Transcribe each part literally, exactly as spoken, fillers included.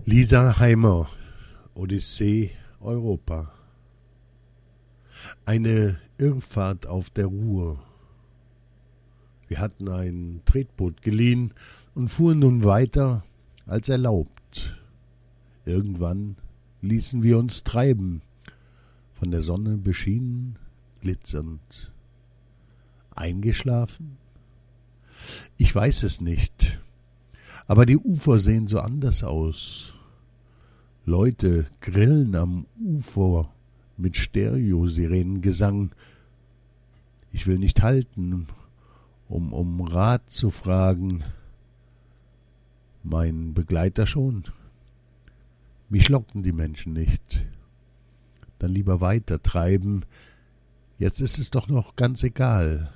Lisa Heimer, Odyssee Europa. Eine Irrfahrt auf der Ruhr. Wir hatten ein Tretboot geliehen und fuhren nun weiter als erlaubt. Irgendwann ließen wir uns treiben, von der Sonne beschienen, glitzernd. Eingeschlafen? Ich weiß es nicht, aber die Ufer sehen so anders aus. Leute grillen am Ufer mit Stereo-Sirenengesang. Ich will nicht halten, um um Rat zu fragen. Mein Begleiter schon. Mich locken die Menschen nicht. Dann lieber weiter treiben. Jetzt ist es doch noch ganz egal.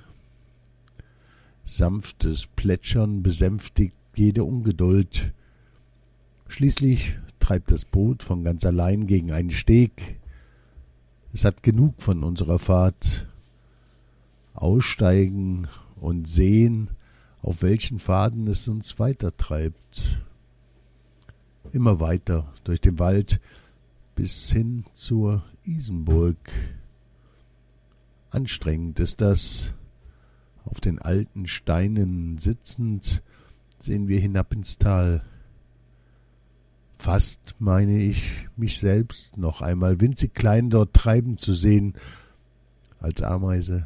Sanftes Plätschern besänftigt jede Ungeduld. Schließlich treibt das Boot von ganz allein gegen einen Steg. Es hat genug von unserer Fahrt. Aussteigen und sehen, auf welchen Pfaden es uns weitertreibt. Immer weiter durch den Wald bis hin zur Isenburg. Anstrengend ist das. Auf den alten Steinen sitzend sehen wir hinab ins Tal. Fast meine ich, mich selbst noch einmal winzig klein dort treiben zu sehen, als Ameise.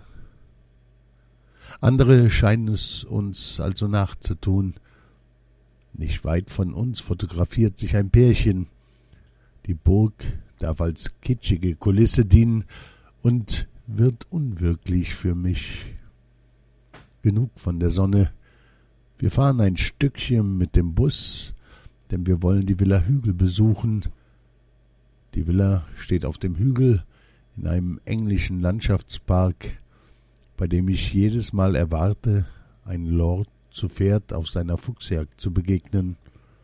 Andere scheinen es uns also nachzutun. Nicht weit von uns fotografiert sich ein Pärchen. Die Burg darf als kitschige Kulisse dienen und wird unwirklich für mich. Genug von der Sonne. Wir fahren ein Stückchen mit dem Bus, denn wir wollen die Villa Hügel besuchen. Die Villa steht auf dem Hügel in einem englischen Landschaftspark, bei dem ich jedes Mal erwarte, einen Lord zu Pferd auf seiner Fuchsjagd zu begegnen.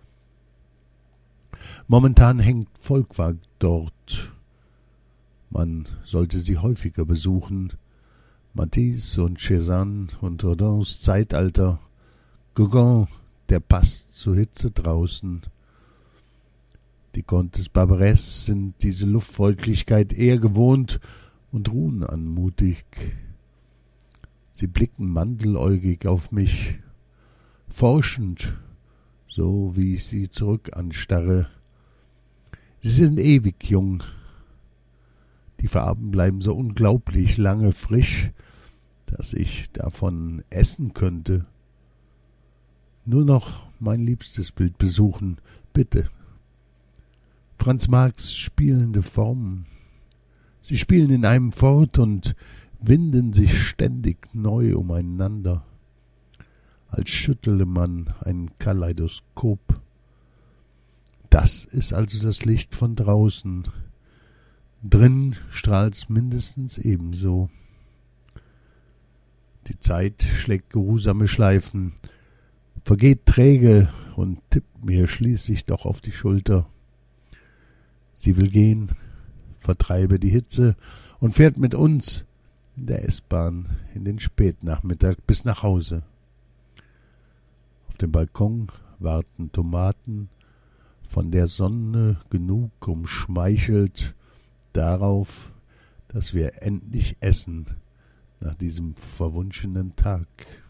Momentan hängt Volkwang dort. Man sollte sie häufiger besuchen. Matisse und Cézanne und Rodins Zeitalter. Gauguin, der passt zur Hitze draußen. Die Contes Barbares sind diese Luftfeuchtigkeit eher gewohnt und ruhen anmutig. Sie blicken mandeläugig auf mich, forschend, so wie ich sie zurück anstarre. Sie sind ewig jung. Die Farben bleiben so unglaublich lange frisch, dass ich davon essen könnte. Nur noch mein liebstes Bild besuchen, bitte. Franz Marcs spielende Formen. Sie spielen in einem fort und winden sich ständig neu umeinander, als schüttele man ein Kaleidoskop. Das ist also das Licht von draußen. Drin strahlt's mindestens ebenso. Die Zeit schlägt geruhsame Schleifen, vergeht träge und tippt mir schließlich doch auf die Schulter. Sie will gehen, vertreibe die Hitze und fährt mit uns in der S-Bahn in den Spätnachmittag bis nach Hause. Auf dem Balkon warten Tomaten, von der Sonne genug umschmeichelt, darauf, dass wir endlich essen nach diesem verwunschenen Tag.